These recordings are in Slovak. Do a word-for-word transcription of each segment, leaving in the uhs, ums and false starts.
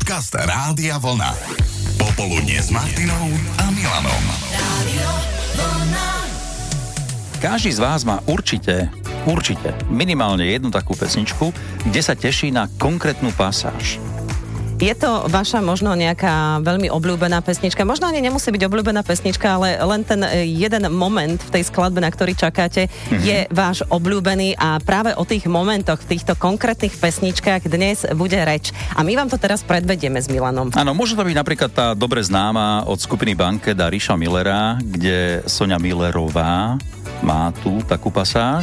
Podcast Rádia Vlna. Popoludnie s Martinou a Milanom. Rádio Vlna. Každý z vás má určite, určite minimálne jednu takú pesničku, kde sa teší na konkrétnu pasáž. Je to vaša možno nejaká veľmi obľúbená pesnička? Možno ani nemusí byť obľúbená pesnička, ale len ten jeden moment v tej skladbe, na ktorý čakáte, mm-hmm. je váš obľúbený a práve o tých momentoch v týchto konkrétnych pesničkách dnes bude reč. A my vám to teraz predvedieme s Milanom. Áno, môže to byť napríklad tá dobre známa od skupiny Bankeda Ríša Millera, kde Soňa Millerová má tu takú pasáž.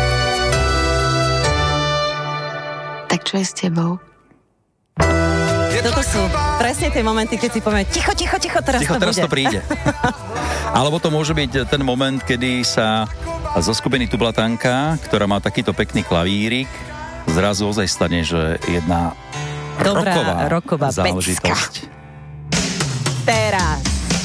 Tak čo je s tebou? Toto sú presne tie momenty, keď si povieme ticho, ticho, ticho, teraz ticho, to teraz bude. to príde. Alebo to môže byť ten moment, kedy sa zo skupiny Tublatanka, ktorá má takýto pekný klavírik, zrazu ozaj stane, že jedna dobrá roková, roková záležitosť. Pecka. Teraz.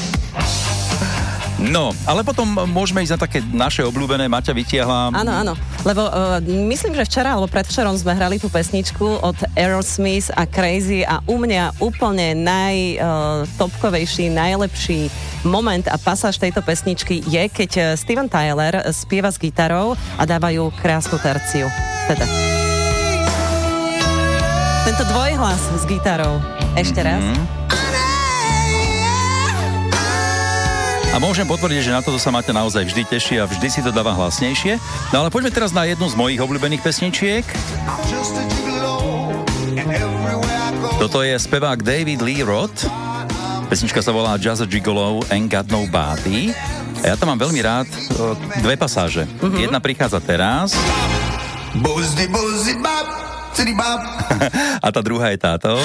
No, ale potom môžeme ísť na také naše obľúbené. Maťa vytiahla... Áno, áno, lebo uh, myslím, že včera alebo predvčerom sme hrali tú pesničku od Aerosmith a Crazy a u mňa úplne najtopkovejší, uh, najlepší moment a pasáž tejto pesničky je, keď Steven Tyler spieva s gitarou a dávajú krásnu terciu. Teda. Tento dvojhlas s gitarou. Ešte raz. Mm-hmm. A môžem potvrdiť, že na toto sa Maťa naozaj vždy teší a vždy si to dáva hlasnejšie. No ale poďme teraz na jednu z mojich obľúbených pesničiek. Toto je spevák David Lee Roth. Pesnička sa volá Just a Gigolo Ain't Got Nobody. A ja tam mám veľmi rád dve pasáže. Uh-huh. Jedna prichádza teraz. A tá druhá je táto.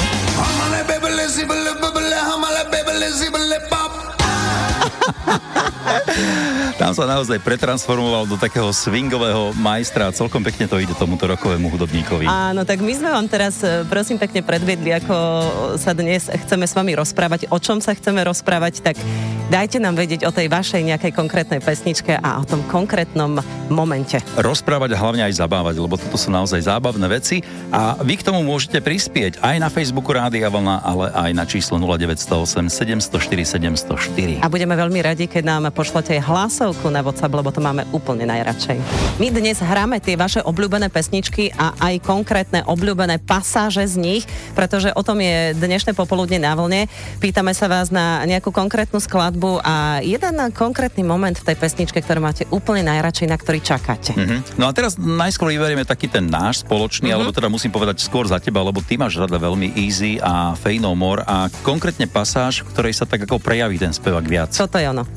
Tam sa naozaj pretransformoval do takého swingového majstra a celkom pekne to ide tomuto rockovému hudobníkovi. Áno, tak my sme vám teraz prosím pekne predviedli, ako sa dnes chceme s vami rozprávať, o čom sa chceme rozprávať, tak dajte nám vedieť o tej vašej nejakej konkrétnej pesničke a o tom konkrétnom momente. Rozprávať a hlavne aj zabávať, lebo toto sú naozaj zábavné veci a vy k tomu môžete prispieť aj na Facebooku Rádia Vlna, ale aj na číslo nula deväť nula osem sedem nula štyri sedem nula štyri. A budeme veľmi radi, keď nám pošlete hlasovku na WhatsApp, lebo to máme úplne najradšej. My dnes hráme tie vaše obľúbené pesničky a aj konkrétne obľúbené pasáže z nich, pretože o tom je dnešné popoludne na Vlne. Pýtame sa vás na nejakú konkrétnu skladbu a jeden konkrétny moment v tej pesničke, ktorú máte úplne najradšej, na ktorý čakáte. Mm-hmm. No a teraz najskôr vyberieme taký ten náš spoločný, mm-hmm. alebo teda musím povedať skôr za teba, lebo ty máš rada veľmi Easy a Faith No More a konkrétne pasáž, v ktorej sa tak ako prejaví ten spevák viac. Toto je ono.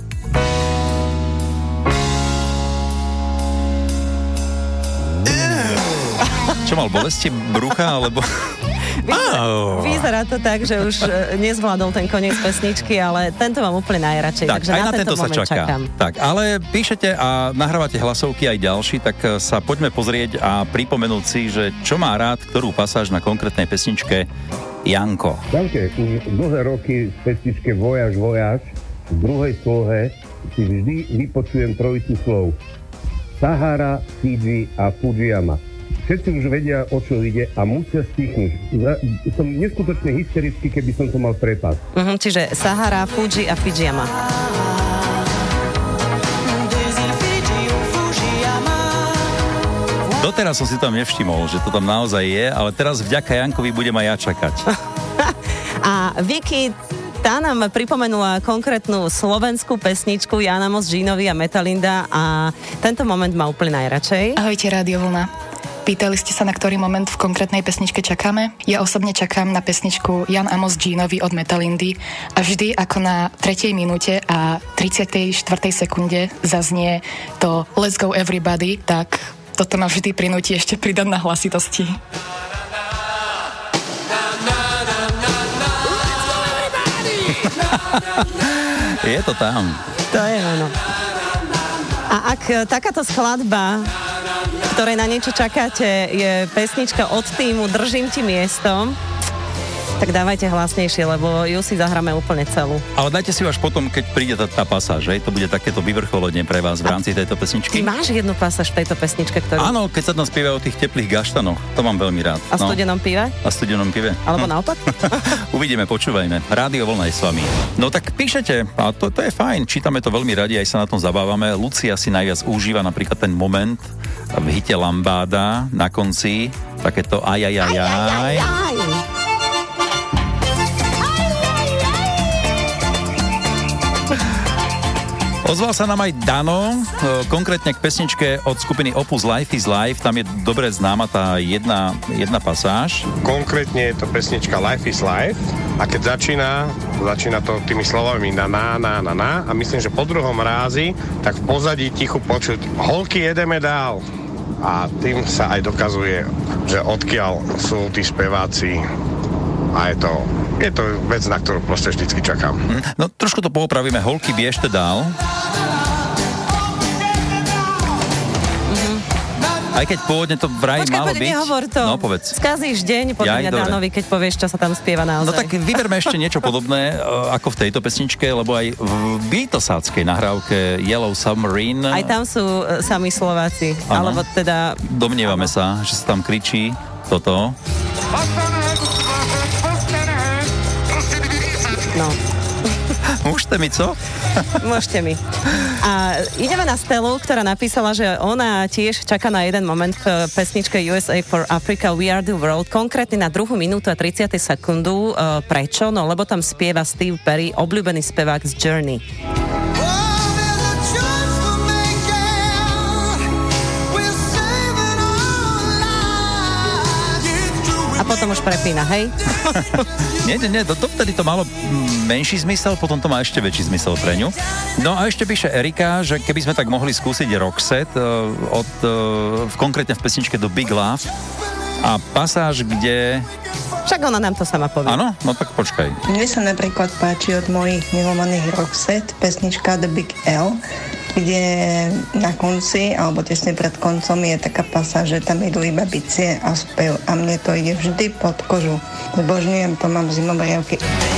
Čo mal, bolesti brucha, alebo... Vyzerá, vyzerá to tak, že už nezvládol ten koniec pesničky, ale tento mám úplne najradšej, tak, takže aj na, na tento, tento sa moment čaká. čakám. Tak, ale píšete a nahrávate hlasovky aj ďalší, tak sa poďme pozrieť a pripomenúť si, že čo má rád, ktorú pasáž na konkrétnej pesničke Janko. Danke, už dlhé roky v pesničke Vojaž, vojaž v druhej slohe si vždy vypočujem trojicu slov. Sahara, Fidži a Fujiyama. Všetci už vedia, o čo ide a musia stichnúť. Som neskutočne hysterický, keby som to mal prepásť. Uh-huh, čiže Sahara, Fuji a Fujiyama. Doteraz som si tam nevšimol, že to tam naozaj je, ale teraz vďaka Jankovi budem aj ja čakať. A Vicky, tá nám pripomenula konkrétnu slovenskú pesničku Jana Moss, Ginovi a Metalinda a tento moment má úplne najradšej. Ahojte, Rádio Vlna. Pýtali ste sa, na ktorý moment v konkrétnej pesničke čakáme? Ja osobne čakám na pesničku Jan Amos Ginovi od Metalindy a vždy ako na tretej minúte a tridsiatej štvrtej sekunde zaznie to Let's go everybody, tak toto ma vždy prinúti ešte pridať na hlasitosti. Je to tam. To je ono. A ak takáto skladba, ktorej na niečo čakáte, je pesnička od týmu Držím ti miesto, Tak dávajte hlasnejšie, lebo ju si zahráme úplne celú. Ale dajte si až potom, keď príde tá, tá pasáž, že? To bude takéto vyvrcholenie pre vás v rámci tejto pesničky. Ty máš jednu pasáž v tejto pesničke, ktorú... Áno, keď sa tam spievajú o tých teplých gaštanoch, to mám veľmi rád. A studenom pive? A studenom pive. Alebo hm. naopak? Uvidíme, počúvajme. Rádio Vlna je s vami. No tak píšete, a to, to je fajn, čítame to veľmi radi, aj sa na tom zabávame. Lucia si najviac užíva napríklad ten moment v hite Lambáda na konci, takéto ajajajaj. Ozval sa nám aj Dano, konkrétne k pesničke od skupiny Opus Life is Life, tam je dobre známa tá jedna, jedna pasáž. Konkrétne je to pesnička Life is Life a keď začína, začína to tými slovami na na na na na a myslím, že po druhom rázi, tak v pozadí tichu počuť holky, jedeme dál. A tým sa aj dokazuje, že odkiaľ sú tí speváci a je to, je to vec, na ktorú proste vždycky čakám. No trošku to poopravíme, holky, biežte dál. Aj keď pôvodne to vraj Počkaj, malo poď, byť. nehovor to. No, povedz. Skazíš deň, podľa mňa Dánovi, keď povieš, čo sa tam spieva naozaj. No tak vyberme ešte niečo podobné, ako v tejto pesničke, lebo aj v Beatlesáckej nahrávke Yellow Submarine... Aj tam sú uh, sami Slováci. Ano. Alebo teda... Domnievame ano. sa, že sa tam kričí toto. No. Môžete mi, co? Môžete mi. A ideme na Stelu, ktorá napísala, že ona tiež čaká na jeden moment v pesničke U S A for Africa We Are the World, konkrétne na druhú minútu a tridsiatu sekundu. Uh, prečo? No lebo tam spieva Steve Perry, obľúbený spevák z Journey. A potom už prepína, hej? nie, nie, nie, to, to vtedy to malo menší zmysel, potom to má ešte väčší zmysel pre ňu. No a ešte píše Erika, že keby sme tak mohli skúsiť Roxette uh, od, uh, konkrétne v pesničke do Big Love a pasáž, kde... Však ona nám to sama povie. Áno? No tak počkaj. Mne sa napríklad páči od mojich milovaných Roxette pesnička The Big L, kde na konci, alebo tesne pred koncom je taká pasáž, že tam idú iba bicie a spev a mne to ide vždy pod kožu. Zbožňujem to, mám zimové riavky.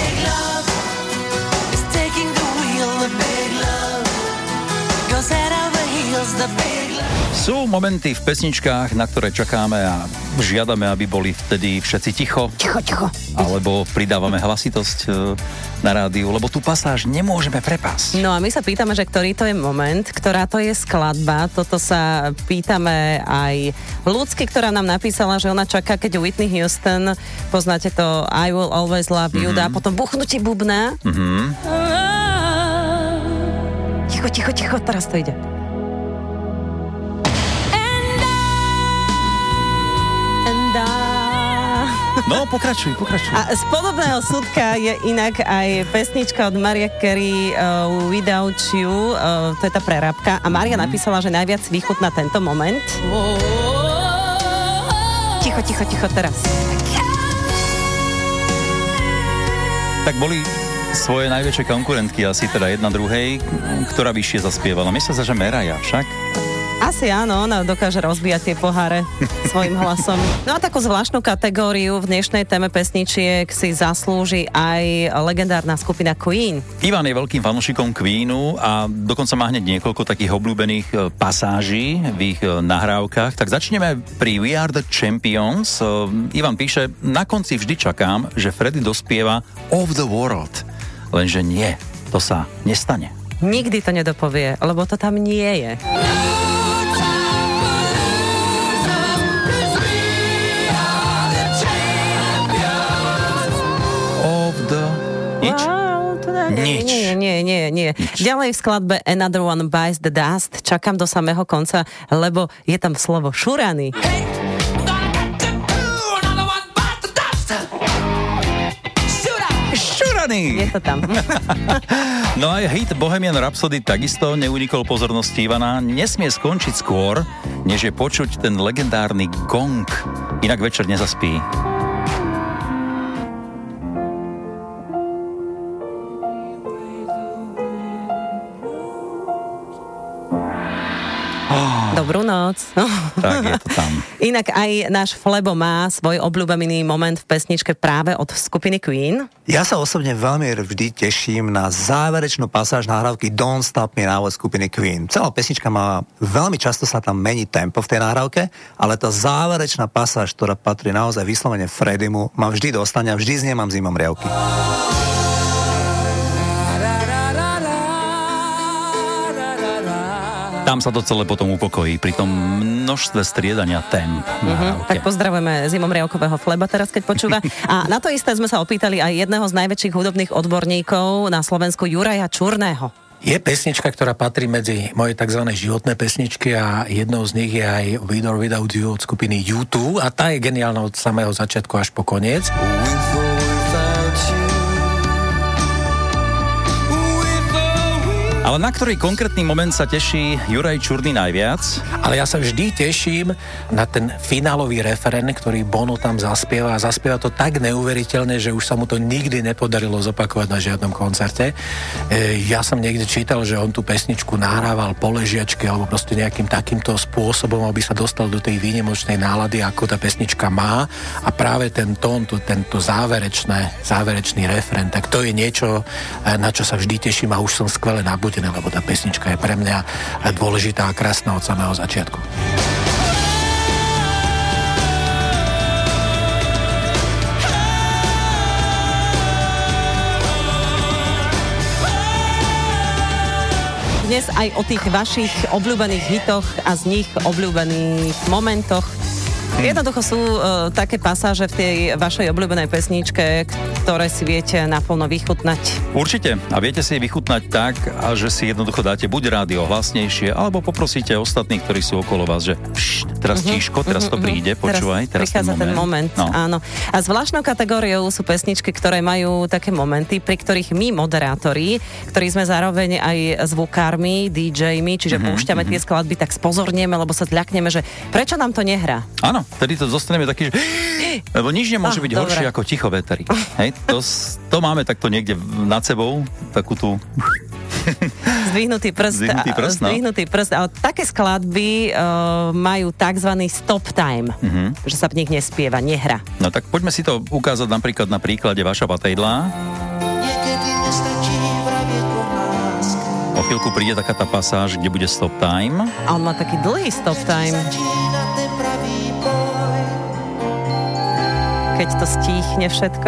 Sú momenty v pesničkách, na ktoré čakáme a žiadame, aby boli vtedy všetci ticho. Ticho, ticho. Alebo pridávame hlasitosť na rádiu, lebo tú pasáž nemôžeme prepásť. No a my sa pýtame, že ktorý to je moment, ktorá to je skladba. Toto sa pýtame aj Ľudsky, ktorá nám napísala, že ona čaká, keď Whitney Houston, poznáte to I Will Always Love You, mm-hmm. dá potom buchnutí bubna. Mm-hmm. Ticho, ticho, ticho, teraz to ide. No, pokračuj, pokračuj. A z podobného súdka je inak aj pesnička od Mariah Carey uh, Without You, uh, to je tá prerábka. A Maria mm. napísala, že najviac vychutná tento moment. Ticho, ticho, ticho, teraz. Tak boli svoje najväčšie konkurentky, asi teda jedna druhej, ktorá vyššie zaspievala. Myslím sa, že Mariah však. Asi áno, ona dokáže rozbíjať tie poháre svojim hlasom. No a takú zvláštnu kategóriu v dnešnej téme pesničiek si zaslúži aj legendárna skupina Queen. Ivan je veľkým fanúšikom Queenu a dokonca má hneď niekoľko takých obľúbených pasáží v ich nahrávkach. Tak začneme pri We Are the Champions. Ivan píše, na konci vždy čakám, že Freddie dospieva Of the World. Lenže nie, to sa nestane. Nikdy to nedopovie, lebo to tam nie je. Nič? Nič. Nie, nie, nie, nie. Ďalej v skladbe Another One Bites the Dust čakám do samého konca, lebo je tam slovo šuraný. Šuraný! Je to tam. No aj hit Bohemian Rhapsody takisto neunikol pozornosti Ivana. Nesmie skončiť skôr, než je počuť ten legendárny gong. Inak večer nezaspí. Dobrú noc. Tak je to tam. Inak aj náš Flebo má svoj obľúbený moment v pesničke práve od skupiny Queen. Ja sa osobne veľmi vždy teším na záverečnú pasáž nahrávky Don't Stop Me Now od skupiny Queen. Celá pesnička má, veľmi často sa tam mení tempo v tej nahrávke, ale tá záverečná pasáž, ktorá patrí naozaj vyslovene Fredimu, ma vždy dostane a vždy z nej mám zimom riavky. Tam sa to celé potom upokojí pri tom množstve striedania temp. Uh-huh. Tak pozdravujeme Zimomriavkového Fleba teraz, keď počúva. A na to isté sme sa opýtali aj jedného z najväčších hudobných odborníkov na Slovensku, Juraja Čurného. Je pesnička, ktorá patrí medzi moje tzv. Životné pesničky a jednou z nich je aj With or Without You od skupiny U dva a tá je geniálna od samého začiatku až po koniec. Ale na ktorý konkrétny moment sa teší Juraj Čurný najviac? Ale ja sa vždy teším na ten finálový referén, ktorý Bono tam zaspieva a zaspieva to tak neuveriteľne, že už sa mu to nikdy nepodarilo zopakovať na žiadnom koncerte. E, ja som niekde čítal, že on tú pesničku nahrával po ležiačke alebo proste nejakým takýmto spôsobom, aby sa dostal do tej výnimočnej nálady, ako tá pesnička má a práve ten tón, to, tento záverečné, záverečný referén, tak to je niečo, na čo sa vždy teším a už som skvele nabudený, lebo tá pesnička je pre mňa dôležitá a krásna od samého začiatku. Dnes aj o tých vašich obľúbených hitoch a z nich obľúbených momentoch. Jednoducho sú uh, také pasáže v tej vašej obľúbenej pesničke, ktoré si viete naplno vychutnať. Určite. A viete si vychutnať tak, a že si jednoducho dáte buď rádio hlasnejšie, alebo poprosíte ostatných, ktorí sú okolo vás, že pšt, teraz uh-huh, tíško, teraz uh-huh, to príde, počúvaj, teraz, teraz ten moment. No. Áno. A zvláštnou kategóriou sú pesničky, ktoré majú také momenty, pri ktorých my, moderátori, ktorí sme zároveň aj zvukármi, dý džejmi, čiže uh-huh, púšťame uh-huh. tie skladby, tak spozornieme, lebo sa zľakneme, že prečo nám to nehrá. Áno. Vtedy to zostaneme taký, že... Lebo nič nemôže ah, byť dobre. Horšie ako ticho veteri. Hej, to, to máme takto niekde nad sebou, takú tú... Zdvihnutý prst. Zdvihnutý prst, no. Zdvihnutý prst. Ale také skladby uh, majú takzvaný stop time. Uh-huh. Že sa v nich nespieva, nehra. No tak poďme si to ukázať napríklad na príklade Vaša Patejdla. O chvíľku príde taká tá pasáž, kde bude stop time. A on má taký dlhý stop time. Keď to stíchne všetko.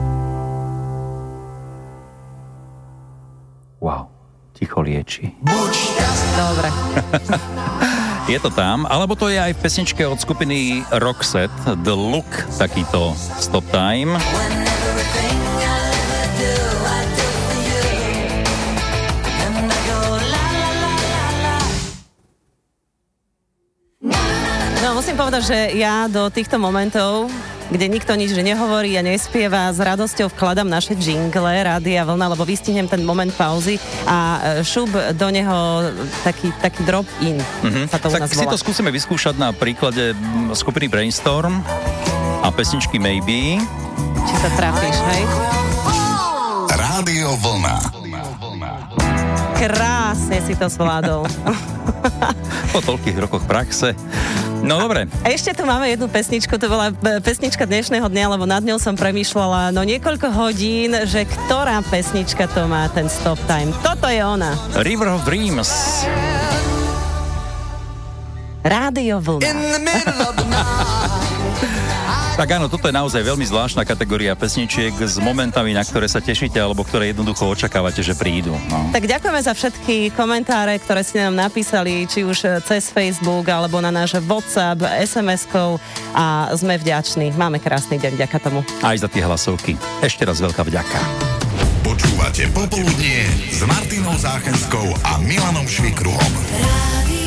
Wow, ticho lieči. Dobre. Je to tam, alebo to je aj v pesničke od skupiny Roxette, The Look, takýto stop time. No, musím povedať, že ja do týchto momentov, kde nikto nič nehovorí a nespieva, s radosťou vkladám naše jingle Rádia Vlna, lebo vystihnem ten moment pauzy a šup do neho taký, taký drop-in. Mm-hmm. Sa to tak si to skúsime vyskúšať na príklade skupiny Brainstorm a pesničky Maybe. Či sa trafíš, hej? Rádio Vlna. Krásne si to zvládol. Po toľkých rokoch praxe. No dobre. A ešte tu máme jednu pesničku, to bola pesnička dnešného dňa, lebo nad ňou som premýšľala no niekoľko hodín, že ktorá pesnička to má ten stop time. Toto je ona. River of Dreams. Rádio Vlna. Tak áno, toto je naozaj veľmi zvláštna kategória pesničiek s momentami, na ktoré sa tešíte, alebo ktoré jednoducho očakávate, že prídu. No. Tak ďakujeme za všetky komentáre, ktoré ste nám napísali, či už cez Facebook, alebo na náš WhatsApp, es em eskou a sme vďační. Máme krásny deň vďaka tomu. Aj za tie hlasovky. Ešte raz veľká vďaka. Počúvate Popoludnie s Martinou Záchenskou a Milanom Švikruhom.